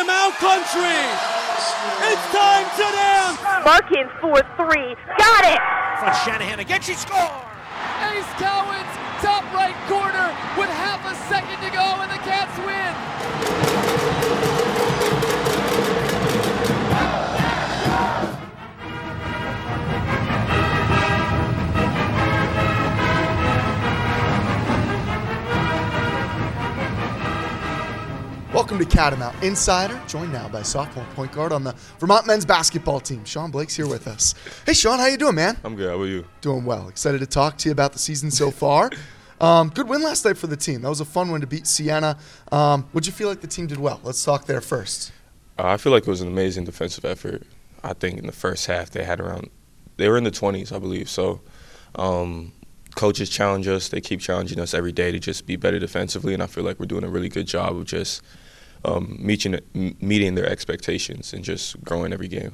Timeout country! It's time to dance! Markins for three. Got it! Front Shanahan again, she scores! Ace Cowens, top right corner with half a second to go and the Cats win. Welcome to Catamount Insider, joined now by sophomore point guard on the Vermont men's basketball team. Sean Blake's here with us. Hey, Sean, how you doing, man? I'm good. How about you? Doing well. Excited to talk to you about the season so far. Good win last night for the team. That was a fun one to beat Siena. What'd you feel like the team did well? Let's talk there first. I feel like it was an amazing defensive effort. I think in the first half they were in the 20s, I believe. So coaches challenge us. They keep challenging us every day to just be better defensively, and I feel like we're doing a really good job of just meeting their expectations and just growing every game.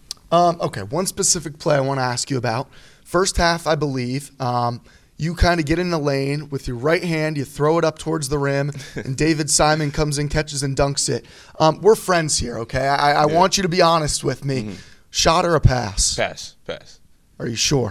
Okay, one specific play I want to ask you about. First half, I believe, you kind of get in the lane with your right hand, you throw it up towards the rim, and David Simon comes in, catches, and dunks it. We're friends here, okay? I want you to be honest with me. Mm-hmm. Shot or a pass? Pass. Are you sure?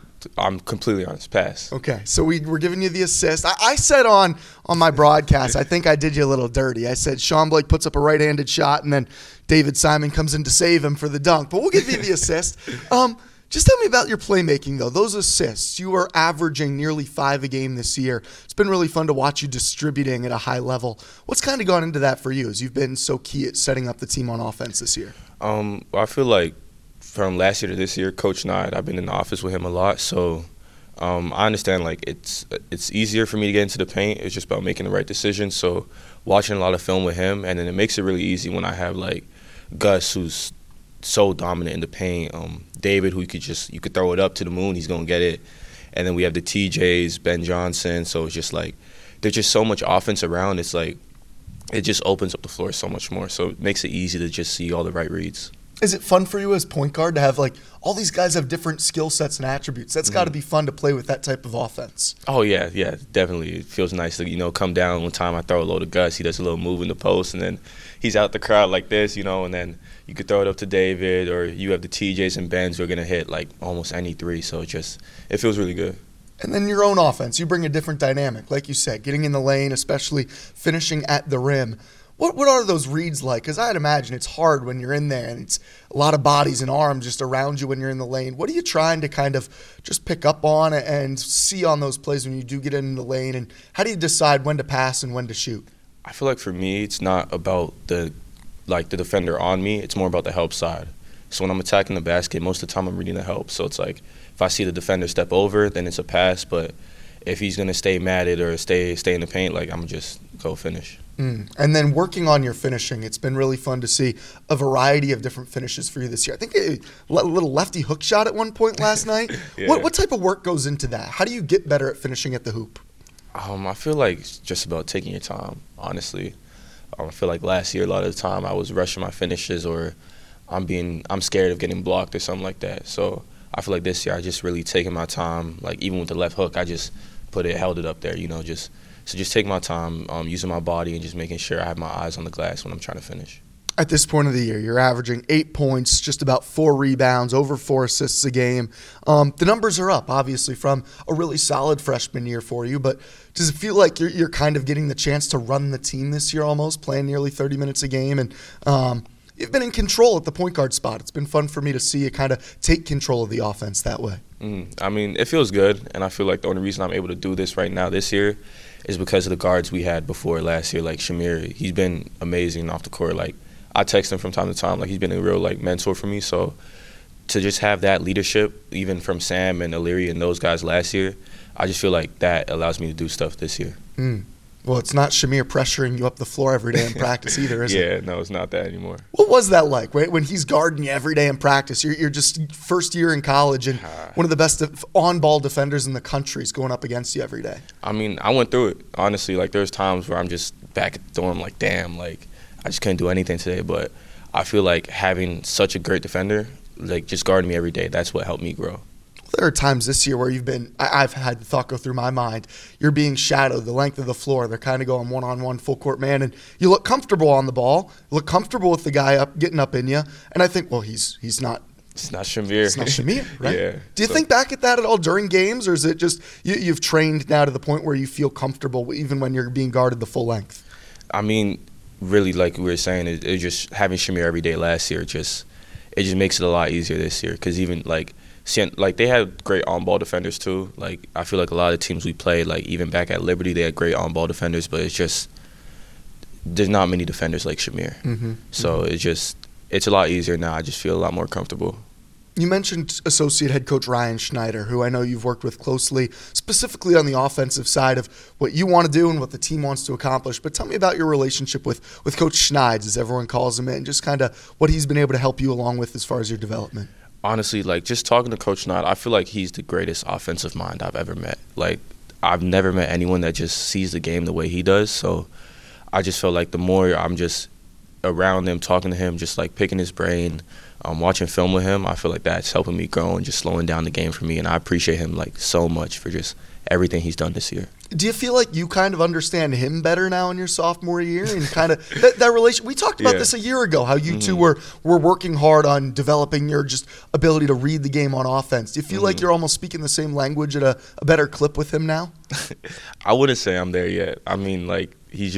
I'm completely honest. Pass. Okay, so we're giving you the assist. I said on my broadcast, I think I did you a little dirty. I said Sean Blake puts up a right-handed shot, and then David Simon comes in to save him for the dunk. But we'll give you the assist. Just tell me about your playmaking, though. Those assists, you are averaging nearly 5 a game this year. It's been really fun to watch you distributing at a high level. What's kind of gone into that for you as you've been so key at setting up the team on offense this year? I feel like from last year to this year, Coach Nod, I've been in the office with him a lot, so I understand like it's easier for me to get into the paint. It's just about making the right decisions. So watching a lot of film with him, and then it makes it really easy when I have like Gus, who's so dominant in the paint, David, who you could throw it up to the moon, he's gonna get it, and then we have the TJs, Ben Johnson. So it's just like there's just so much offense around. It's like it just opens up the floor so much more. So it makes it easy to just see all the right reads. Is it fun for you as point guard to have like all these guys have different skill sets and attributes? That's got to be fun to play with that type of offense. Oh yeah, definitely. It feels nice to come down. One time I throw a low to Gus, he does a little move in the post, and then he's out the crowd like this, and then you could throw it up to David, or you have the TJs and Bens who are gonna hit like almost any three. So it feels really good. And then your own offense, you bring a different dynamic, like you said, getting in the lane, especially finishing at the rim. What are those reads like? Because I'd imagine it's hard when you're in there and it's a lot of bodies and arms just around you when you're in the lane. What are you trying to kind of just pick up on and see on those plays when you do get in the lane? And how do you decide when to pass and when to shoot? I feel like for me, it's not about the defender on me. It's more about the help side. So when I'm attacking the basket, most of the time I'm reading the help. So it's like if I see the defender step over, then it's a pass. But if he's going to stay matted or stay in the paint, like I'm going to just go finish. And then working on your finishing, it's been really fun to see a variety of different finishes for you this year. I think a little lefty hook shot at one point last night. Yeah. What type of work goes into that? How do you get better at finishing at the hoop? I feel like it's just about taking your time, honestly. I feel like last year a lot of the time I was rushing my finishes, or I'm scared of getting blocked or something like that. So I feel like this year I just really taking my time. Like even with the left hook, I just held it up there, just take my time, using my body and just making sure I have my eyes on the glass when I'm trying to finish. At this point of the year, you're averaging 8 points, just about 4 rebounds, over 4 assists a game. The numbers are up, obviously, from a really solid freshman year for you, but does it feel like you're kind of getting the chance to run the team this year almost, playing nearly 30 minutes a game? And you've been in control at the point guard spot. It's been fun for me to see you kind of take control of the offense that way. I mean, it feels good, and I feel like the only reason I'm able to do this right now this year is because of the guards we had before last year, like Shamir. He's been amazing off the court. Like, I text him from time to time. Like, he's been a real, mentor for me. So to just have that leadership, even from Sam and Illyria and those guys last year, I just feel like that allows me to do stuff this year. Well, it's not Shamir pressuring you up the floor every day in practice either, is it? Yeah, no, it's not that anymore. What was that like when he's guarding you every day in practice? You're just first year in college, and one of the best on-ball defenders in the country is going up against you every day. I mean, I went through it, honestly. Like, there's times where I'm just back at the dorm like, damn, like, I just couldn't do anything today. But I feel like having such a great defender, like, just guarding me every day, that's what helped me grow. There are times this year where I've had the thought go through my mind, you're being shadowed the length of the floor. They're kind of going one-on-one full court man, and you look comfortable on the ball, you look comfortable with the guy getting up in you, and I think, well, he's not. It's not Shamir. It's not Shamir, right? Yeah. Do you think back at that at all during games, or is it just you've trained now to the point where you feel comfortable even when you're being guarded the full length? I mean, really, like we were saying, it just having Shamir every day last year, it just makes it a lot easier this year. Because even like they had great on-ball defenders too. Like I feel like a lot of the teams we played, like even back at Liberty, they had great on-ball defenders, but it's just there's not many defenders like Shamir. So it's a lot easier now. I just feel a lot more comfortable. You mentioned associate head coach Ryan Schneider, who I know you've worked with closely, specifically on the offensive side of what you want to do and what the team wants to accomplish. But tell me about your relationship with Coach Schneids, as everyone calls him, and just kind of what he's been able to help you along with as far as your development. Honestly, like just talking to Coach Schneid, I feel like he's the greatest offensive mind I've ever met. Like I've never met anyone that just sees the game the way he does. So I just feel like the more I'm just around him, talking to him, just like picking his brain, watching film with him, I feel like that's helping me grow and just slowing down the game for me. And I appreciate him like so much for just everything he's done this year. Do you feel like you kind of understand him better now in your sophomore year and kind of that relation? We talked about this a year ago, how you two were working hard on developing your just ability to read the game on offense. Do you feel like you're almost speaking the same language at a better clip with him now? I wouldn't say I'm there yet. I mean, like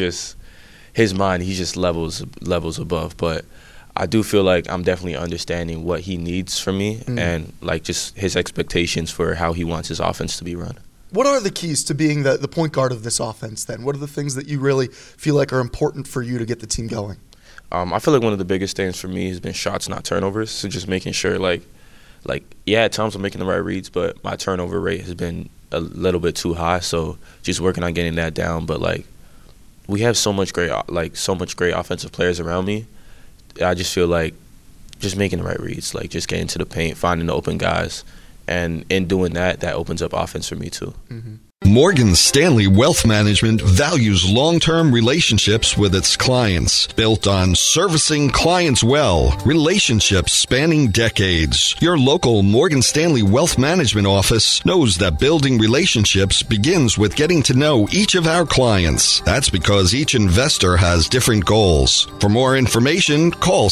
his mind, he just levels above. But I do feel like I'm definitely understanding what he needs from me and like just his expectations for how he wants his offense to be run. What are the keys to being the point guard of this offense then? What are the things that you really feel like are important for you to get the team going? I feel like one of the biggest things for me has been shots, not turnovers. So just making sure like at times I'm making the right reads, but my turnover rate has been a little bit too high. So just working on getting that down. But like we have so much great offensive players around me. I just feel like just making the right reads, like just getting to the paint, finding the open guys. And in doing that opens up offense for me too. Morgan Stanley Wealth Management values long-term relationships with its clients, built on servicing clients well, relationships spanning decades. Your local Morgan Stanley Wealth Management office knows that building relationships begins with getting to know each of our clients. That's because each investor has different goals. For more information, call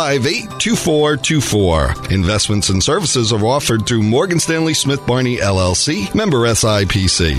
658-2424. Investments and services are offered through Morgan Stanley Smith Barney LLC, member SIPC.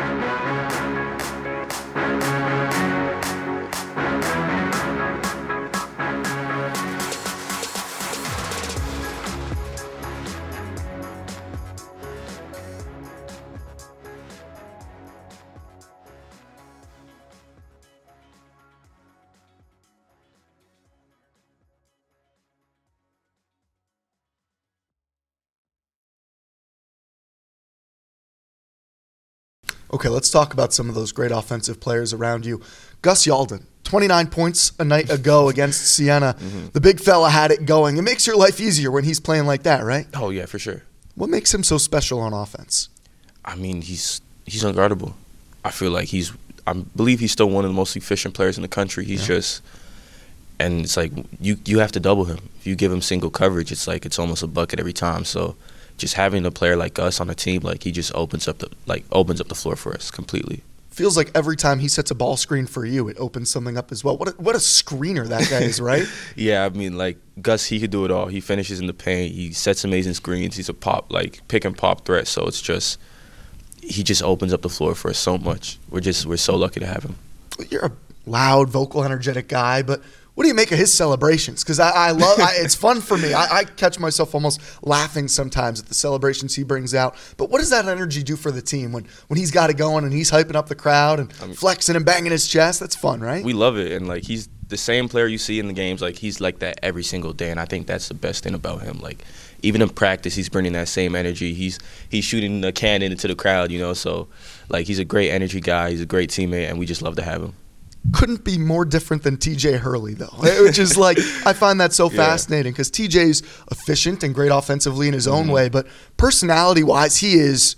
Okay, let's talk about some of those great offensive players around you. Gus Yalden, 29 points a night ago against Siena. The big fella had it going. It makes your life easier when he's playing like that, right? Oh, yeah, for sure. What makes him so special on offense? I mean, he's unguardable. I feel like I believe he's still one of the most efficient players in the country. He's just, and it's like you have to double him. If you give him single coverage, it's like it's almost a bucket every time. So just having a player like Gus on the team, like he just opens up the floor for us completely. Feels like every time he sets a ball screen for you, it opens something up as well. What a screener that guy is, right? Yeah, I mean, like Gus, he could do it all. He finishes in the paint. He sets amazing screens. He's a pick and pop threat. So it's just he just opens up the floor for us so much. We're so lucky to have him. You're a loud, vocal, energetic guy, but what do you make of his celebrations? Because I love it's fun for me. I catch myself almost laughing sometimes at the celebrations he brings out. But what does that energy do for the team when he's got it going and he's hyping up the crowd and flexing and banging his chest? That's fun, right? We love it. And, like, he's the same player you see in the games. Like, he's like that every single day. And I think that's the best thing about him. Like, even in practice, he's bringing that same energy. He's shooting a cannon into the crowd, you know. So, like, he's a great energy guy. He's a great teammate, and we just love to have him. Couldn't be more different than TJ Hurley, though, which is like, I find that so fascinating because TJ's efficient and great offensively in his own way, but personality-wise, he is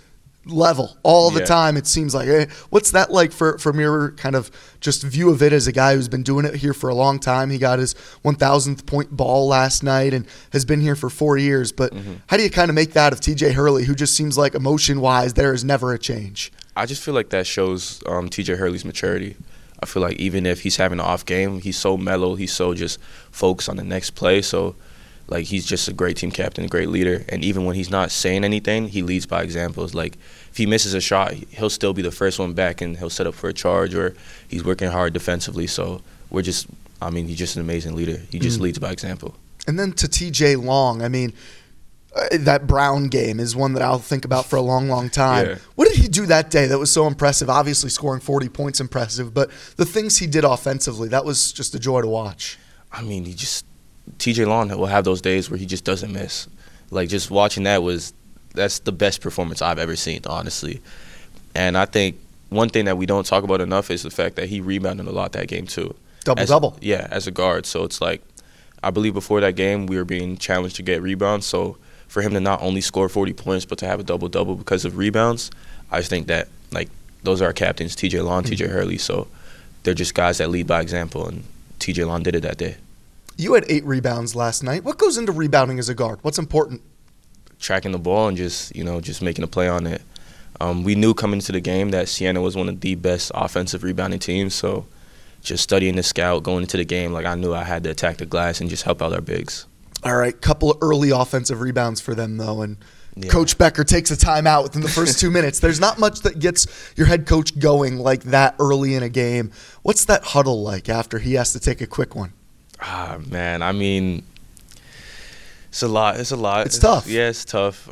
level all the Yeah. time. It seems like. What's that like from your kind of just view of it as a guy who's been doing it here for a long time? He got his 1,000th point ball last night and has been here for 4 years. But how do you kind of make that of TJ Hurley, who just seems like emotion-wise there is never a change? I just feel like that shows TJ Hurley's maturity. I feel like even if he's having an off game, he's so mellow. He's so just focused on the next play. So, like, he's just a great team captain, a great leader. And even when he's not saying anything, he leads by examples. Like, if he misses a shot, he'll still be the first one back and he'll set up for a charge, or he's working hard defensively. So he's just an amazing leader. He just leads by example. And then to TJ Long, I mean, that Brown game is one that I'll think about for a long, long time. Yeah. What did he do that day that was so impressive? Obviously scoring 40 points impressive, but the things he did offensively, that was just a joy to watch. I mean, TJ Long will have those days where he just doesn't miss. Like, just watching that's the best performance I've ever seen, honestly. And I think one thing that we don't talk about enough is the fact that he rebounded a lot that game too. Double-double. Yeah, as a guard. So it's like, I believe before that game we were being challenged to get rebounds. So for him to not only score 40 points but to have a double-double because of rebounds, I just think that, like, those are our captains, TJ Long, TJ Hurley. So they're just guys that lead by example, and TJ Long did it that day. You had 8 rebounds last night. What goes into rebounding as a guard? What's important? Tracking the ball and just making a play on it. We knew coming into the game that Siena was one of the best offensive rebounding teams, so just studying the scout, going into the game, like, I knew I had to attack the glass and just help out our bigs. All right, couple of early offensive rebounds for them, though, and Coach Becker takes a timeout within the first 2 minutes. There's not much that gets your head coach going like that early in a game. What's that huddle like after he has to take a quick one? Man, I mean, it's a lot. It's tough. Yeah, it's tough.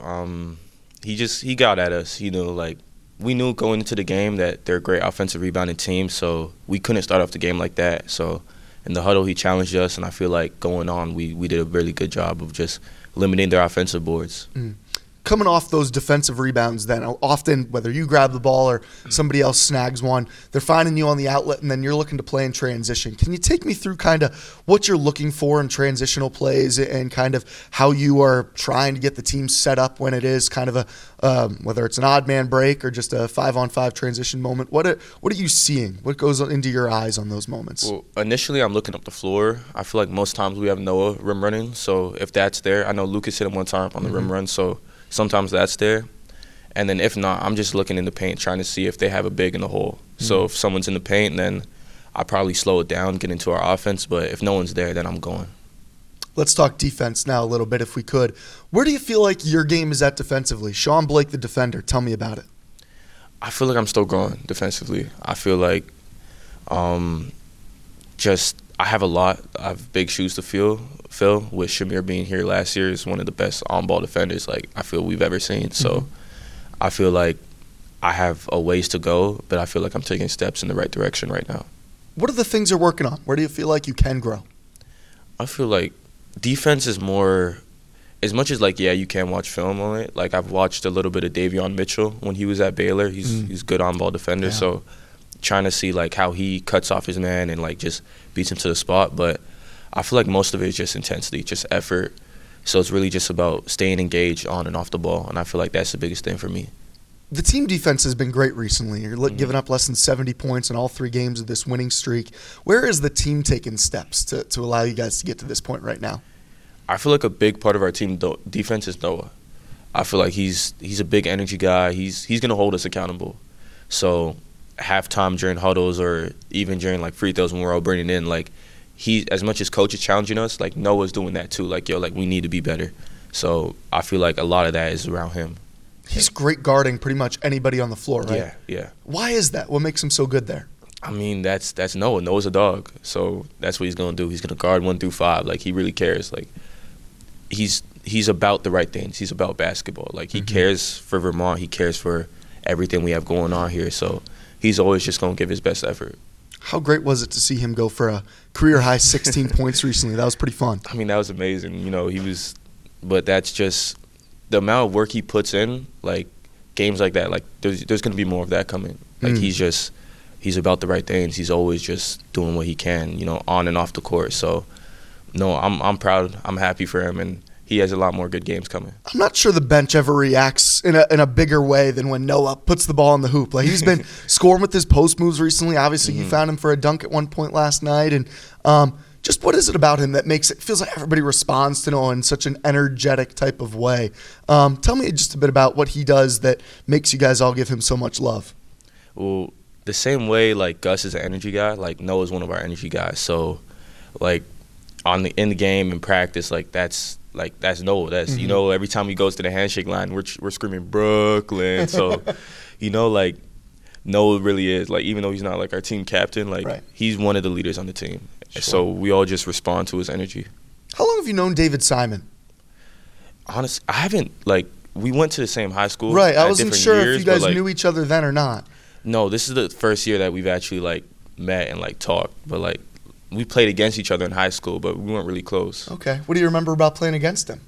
He got at us. Like, we knew going into the game that they're a great offensive rebounding team, so we couldn't start off the game like that. So in the huddle, he challenged us, and I feel like going on, we did a really good job of just limiting their offensive boards. Coming off those defensive rebounds, then often whether you grab the ball or somebody else snags one, they're finding you on the outlet, and then you're looking to play in transition. Can you take me through kind of what you're looking for in transitional plays and kind of how you are trying to get the team set up when it is kind of a whether it's an odd man break or just a 5-on-5 transition moment? What are you seeing? What goes into your eyes on those moments? Well, initially I'm looking up the floor. I feel like most times we have Noah rim running, so if that's there, I know Lucas hit him one time on the rim run, so sometimes that's there. And then if not, I'm just looking in the paint, trying to see if they have a big in the hole. So if someone's in the paint, then I probably slow it down, get into our offense. But if no one's there, then I'm going. Let's talk defense now a little bit if we could. Where do you feel like your game is at defensively? Sean Blake, the defender, tell me about it. I feel like I'm still growing defensively. I feel like I have a lot. I have big shoes to fill. With Shamir being here last year, is one of the best on-ball defenders, like, I feel we've ever seen. So I feel like I have a ways to go, but I feel like I'm taking steps in the right direction right now. What are the things you're working on? Where do you feel like you can grow? I feel like defense is more, as much as, like, yeah, you can watch film on it. Like, I've watched a little bit of Davion Mitchell when he was at Baylor. He's good on-ball defender, so trying to see, like, how he cuts off his man and, like, just beats him to the spot. But I feel like most of it is just intensity, just effort. So it's really just about staying engaged on and off the ball, and I feel like that's the biggest thing for me. The team defense has been great recently. You're giving up less than 70 points in all 3 games of this winning streak. Where is the team taking steps to allow you guys to get to this point right now? I feel like a big part of our team defense is Noah. I feel like he's a big energy guy. He's going to hold us accountable. So halftime during huddles or even during, like, free throws when we're all bringing in, like, he, as much as coach is challenging us, like, Noah's doing that too. Like, yo, like, we need to be better. So I feel like a lot of that is around him. He's great guarding pretty much anybody on the floor, right? Yeah. Why is that? What makes him so good there? I mean, that's Noah. Noah's a dog. So that's what he's going to do. He's going to guard 1 through 5. Like, he really cares. Like, he's about the right things. He's about basketball. Like, he cares for Vermont. He cares for everything we have going on here. So he's always just going to give his best effort. How great was it to see him go for a career-high 16 points recently? That was pretty fun. I mean, that was amazing. But that's just the amount of work he puts in, like, games like that, like, there's going to be more of that coming. Like, he's about the right things. He's always just doing what he can, on and off the court. So, no, I'm proud. I'm happy for him, and he has a lot more good games coming. I'm not sure the bench ever reacts in a bigger way than when Noah puts the ball in the hoop. Like, he's been scoring with his post moves recently. Obviously, you found him for a dunk at one point last night. And just what is it about him that makes it feels like everybody responds to Noah in such an energetic type of way? Tell me just a bit about what he does that makes you guys all give him so much love. Well, the same way like Gus is an energy guy, like Noah's one of our energy guys. So, like in the game in practice, that's Noah. That's you know, every time he goes to the handshake line, we're screaming Brooklyn. So, you know, like Noah really is like, even though he's not like our team captain, like he's one of the leaders on the team. Sure. So we all just respond to his energy. How long have you known David Simon? Honestly, I haven't we went to the same high school. Right, I wasn't sure if you guys knew each other then or not. No, this is the first year that we've actually met and talked. But we played against each other in high school, but we weren't really close. Okay, what do you remember about playing against him?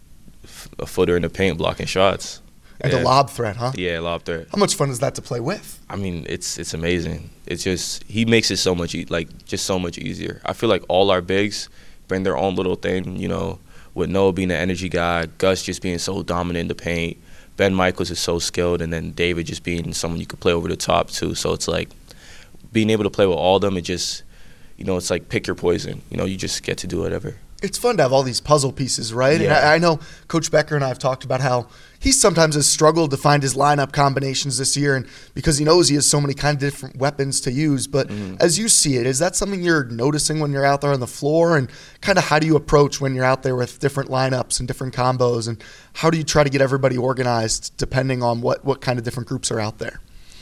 A footer in the paint, blocking shots. And a lob threat, huh? Yeah, lob threat. How much fun is that to play with? I mean, it's amazing. It's just he makes it so much just so much easier. I feel like all our bigs bring their own little thing. You know, with Noah being an energy guy, Gus just being so dominant in the paint, Ben Michaels is so skilled, and then David just being someone you could play over the top too. So it's like being able to play with all of them. It just, you know, it's like pick your poison. You know, you just get to do whatever. It's fun to have all these puzzle pieces, right? Yeah. And I know Coach Becker and I have talked about how he sometimes has struggled to find his lineup combinations this year, and because he knows he has so many kind of different weapons to use. But as you see it, is that something you're noticing when you're out there on the floor? And kind of how do you approach when you're out there with different lineups and different combos? And how do you try to get everybody organized depending on what kind of different groups are out there?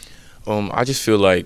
I just feel like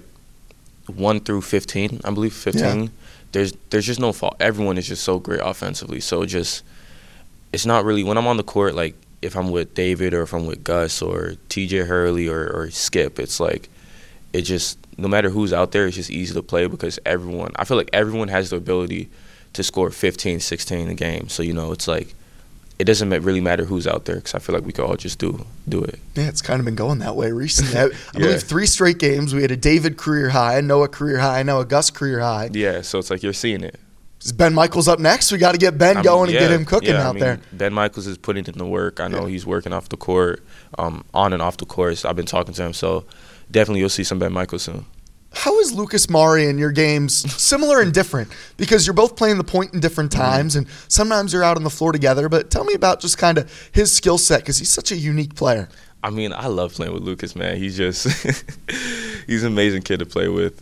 1 through 15, I believe 15. Yeah. There's just no fault. Everyone is just so great offensively. So it's not really, when I'm on the court, like if I'm with David or if I'm with Gus or TJ Hurley or Skip, it's like, it just, no matter who's out there, it's just easy to play because I feel like everyone has the ability to score 15, 16 in a game. So, you know, it's like, it doesn't really matter who's out there because I feel like we could all just do it. Yeah, it's kind of been going that way recently. I believe 3 straight games. We had a David career high, a Noah career high, now a Gus career high. Yeah, so it's like you're seeing it. Is Ben Michaels up next? We got to get Ben going and get him cooking out there. Ben Michaels is putting in the work. I know he's working off the court, on and off the court. I've been talking to him, so definitely you'll see some Ben Michaels soon. How is Lucas Mari in your games similar and different? Because you're both playing the point in different times, and sometimes you're out on the floor together. But tell me about just kind of his skill set, because he's such a unique player. I mean, I love playing with Lucas, man. He's just he's an amazing kid to play with.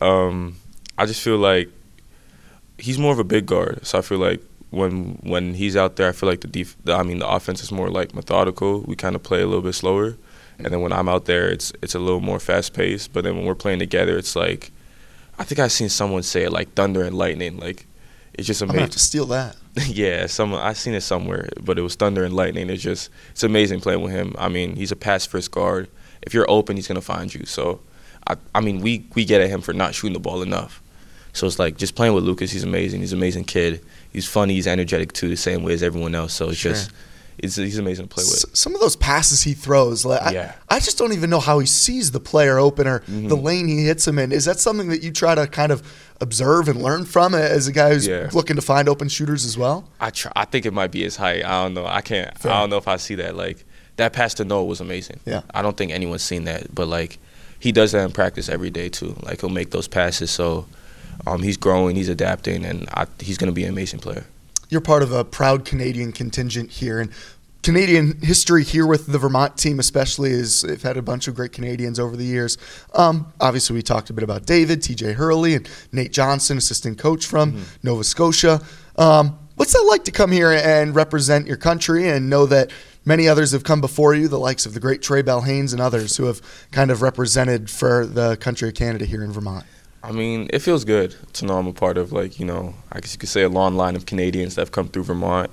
I just feel like he's more of a big guard. So I feel like when he's out there, I feel like the offense is more like methodical. We kind of play a little bit slower. And then when I'm out there, it's a little more fast-paced. But then when we're playing together, it's like, I think I've seen someone say it like thunder and lightning. Like, it's just amazing. I'm going to have to steal that. Yeah, I've seen it somewhere, but it was thunder and lightning. It's amazing playing with him. I mean, he's a pass-first guard. If you're open, he's going to find you. So, I mean, we get at him for not shooting the ball enough. So it's like just playing with Lucas, he's amazing. He's an amazing kid. He's funny. He's energetic, too, the same way as everyone else. So it's he's amazing to play with. Some of those passes he throws, I just don't even know how he sees the player open or the lane he hits him in. Is that something that you try to kind of observe and learn from as a guy who's looking to find open shooters as well? I think it might be his height. I don't know. I don't know if I see that. Like, that pass to Noah was amazing. Yeah. I don't think anyone's seen that. But, like, he does that in practice every day, too. Like, he'll make those passes. So he's growing, he's adapting, and he's going to be an amazing player. You're part of a proud Canadian contingent here, and Canadian history here with the Vermont team especially is they've had a bunch of great Canadians over the years. Obviously, we talked a bit about David, TJ Hurley, and Nate Johnson, assistant coach from Nova Scotia. What's that like to come here and represent your country and know that many others have come before you, the likes of the great Trey Bell Haynes and others who have kind of represented for the country of Canada here in Vermont? I mean, it feels good to know I'm a part of, like, you know, I guess you could say a long line of Canadians that have come through Vermont.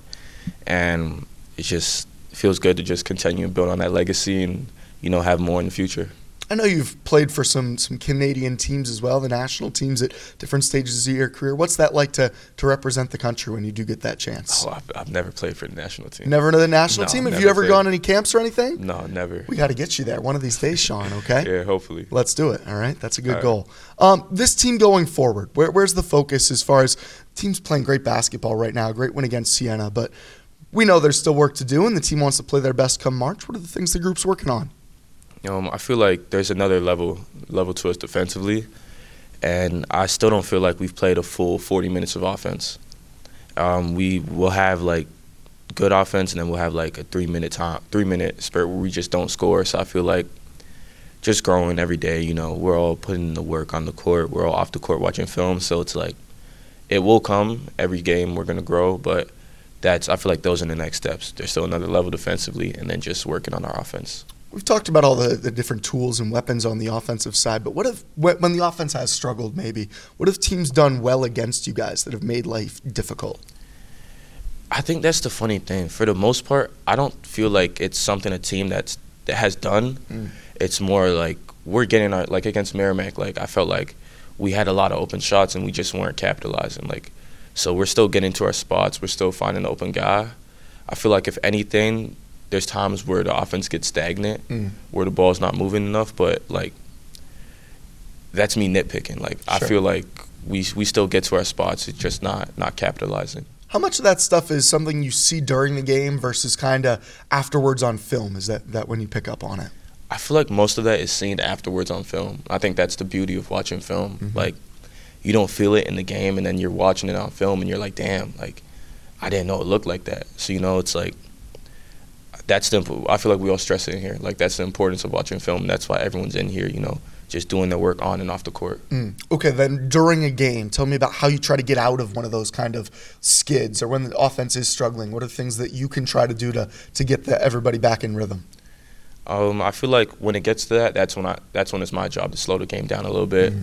And it just feels good to just continue and build on that legacy and, you know, have more in the future. I know you've played for some Canadian teams as well, the national teams at different stages of your career. What's that like to represent the country when you do get that chance? Oh, I've never played for the national team. Never to the national team? Have you ever gone any camps or anything? No, never. We got to get you there one of these days, Sean, okay? Yeah, hopefully. Let's do it, all right? That's a good goal. This team going forward, where's the focus as far as teams playing great basketball right now, great win against Siena, but we know there's still work to do, and the team wants to play their best come March. What are the things the group's working on? I feel like there's another level to us defensively, and I still don't feel like we've played a full 40 minutes of offense. We will have like good offense, and then we'll have like a 3-minute spurt where we just don't score. So I feel like just growing every day. We're all putting in the work on the court. We're all off the court watching film. So it's like it will come every game. We're gonna grow, but I feel like those are the next steps. There's still another level defensively, and then just working on our offense. We've talked about all the different tools and weapons on the offensive side, but when the offense has struggled maybe, what have teams done well against you guys that have made life difficult? I think that's the funny thing. For the most part, I don't feel like it's something a team that has done. It's more like we're getting like against Merrimack, like I felt like we had a lot of open shots and we just weren't capitalizing. Like, so we're still getting to our spots. We're still finding an open guy. I feel like if anything, there's times where the offense gets stagnant, where the ball's not moving enough, but like that's me nitpicking. Like I feel like we still get to our spots. It's just not capitalizing. How much of that stuff is something you see during the game versus kind of afterwards on film? Is that when you pick up on it? I feel like most of that is seen afterwards on film. I think that's the beauty of watching film. Like you don't feel it in the game, and then you're watching it on film, and you're like, damn, like I didn't know it looked like that. So it's like that's simple. I feel like we all stress it in here. Like that's the importance of watching film. That's why everyone's in here, just doing their work on and off the court. Okay, then during a game, tell me about how you try to get out of one of those kind of skids, or when the offense is struggling. What are the things that you can try to do to get everybody back in rhythm? I feel like when it gets to that, that's when it's my job to slow the game down a little bit.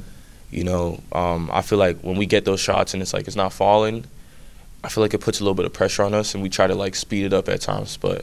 I feel like when we get those shots and it's like it's not falling, I feel like it puts a little bit of pressure on us, and we try to like speed it up at times, but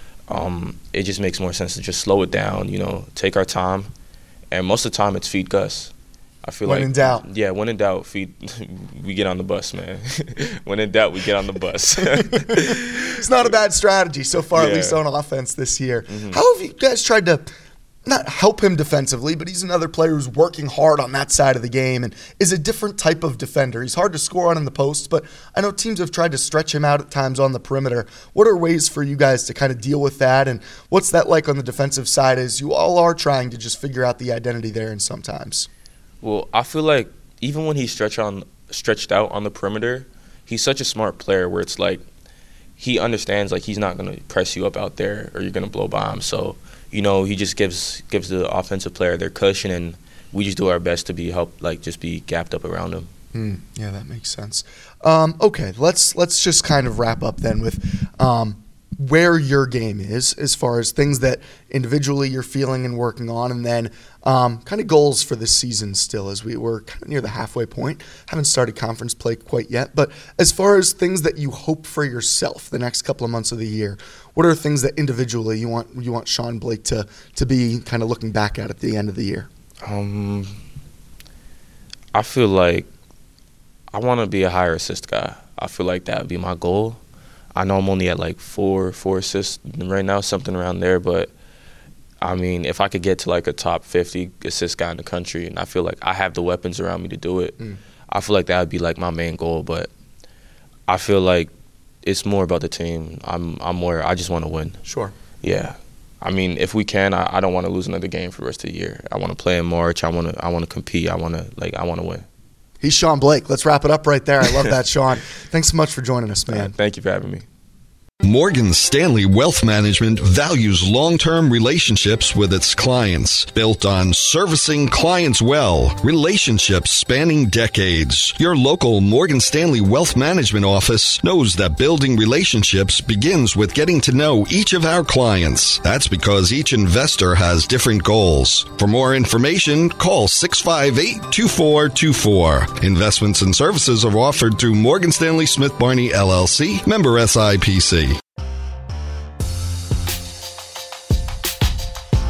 it just makes more sense to just slow it down, take our time. And most of the time, it's feed Gus. I feel when in doubt. Yeah, when in doubt, we get on the bus, man. When in doubt, we get on the bus. It's not a bad strategy so far, at least on offense this year. How have you guys tried to not help him defensively, but he's another player who's working hard on that side of the game and is a different type of defender. He's hard to score on in the post, but I know teams have tried to stretch him out at times on the perimeter. What are ways for you guys to kind of deal with that, and what's that like on the defensive side as you all are trying to just figure out the identity there and sometimes? Well, I feel like even when he's stretched out on the perimeter, he's such a smart player where it's like he understands like he's not going to press you up out there or you're going to blow by him. So he just gives the offensive player their cushion, and we just do our best to just be gapped up around him. Yeah, that makes sense. Okay, let's just kind of wrap up then with where your game is as far as things that individually you're feeling and working on, and then kind of goals for this season still, as we're kind of near the halfway point. Haven't started conference play quite yet, but as far as things that you hope for yourself the next couple of months of the year, what are things that individually you want Sean Blake to be kind of looking back at the end of the year? I feel like I want to be a higher assist guy. I feel like that would be my goal. I know I'm only at like four assists right now, something around there, but I mean, if I could get to like a top 50 assist guy in the country, and I feel like I have the weapons around me to do it, I feel like that would be like my main goal. But I feel like it's more about the team. I just want to win. Sure. Yeah. I mean, if we can, I don't want to lose another game for the rest of the year. I want to play in March. I want to compete. I want to win. He's Sean Blake. Let's wrap it up right there. I love that, Sean. Thanks so much for joining us, man. Thank you for having me. Morgan Stanley Wealth Management values long-term relationships with its clients, built on servicing clients well, relationships spanning decades. Your local Morgan Stanley Wealth Management office knows that building relationships begins with getting to know each of our clients. That's because each investor has different goals. For more information, call 658-2424. Investments and services are offered through Morgan Stanley Smith Barney LLC, member SIPC.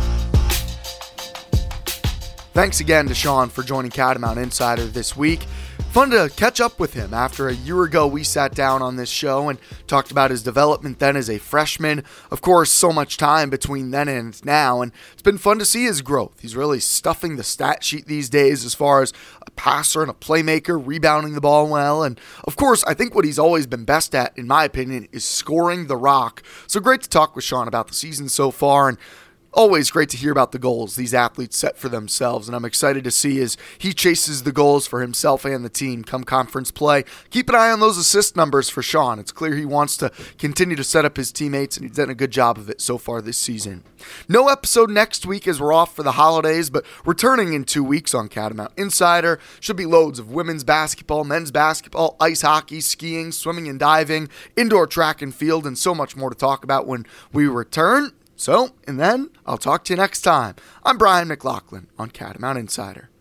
Thanks again to Sean for joining Catamount Insider this week. Fun to catch up with him. After a year ago, we sat down on this show and talked about his development then as a freshman. Of course, so much time between then and now, and it's been fun to see his growth. He's really stuffing the stat sheet these days as far as a passer and a playmaker, rebounding the ball well, and of course, I think what he's always been best at, in my opinion, is scoring the rock. So great to talk with Sean about the season so far, and always great to hear about the goals these athletes set for themselves, and I'm excited to see as he chases the goals for himself and the team come conference play. Keep an eye on those assist numbers for Sean. It's clear he wants to continue to set up his teammates, and he's done a good job of it so far this season. No episode next week as we're off for the holidays, but returning in 2 weeks on Catamount Insider. Should be loads of women's basketball, men's basketball, ice hockey, skiing, swimming and diving, indoor track and field, and so much more to talk about when we return. So, and then, I'll talk to you next time. I'm Brian McLaughlin on Catamount Insider.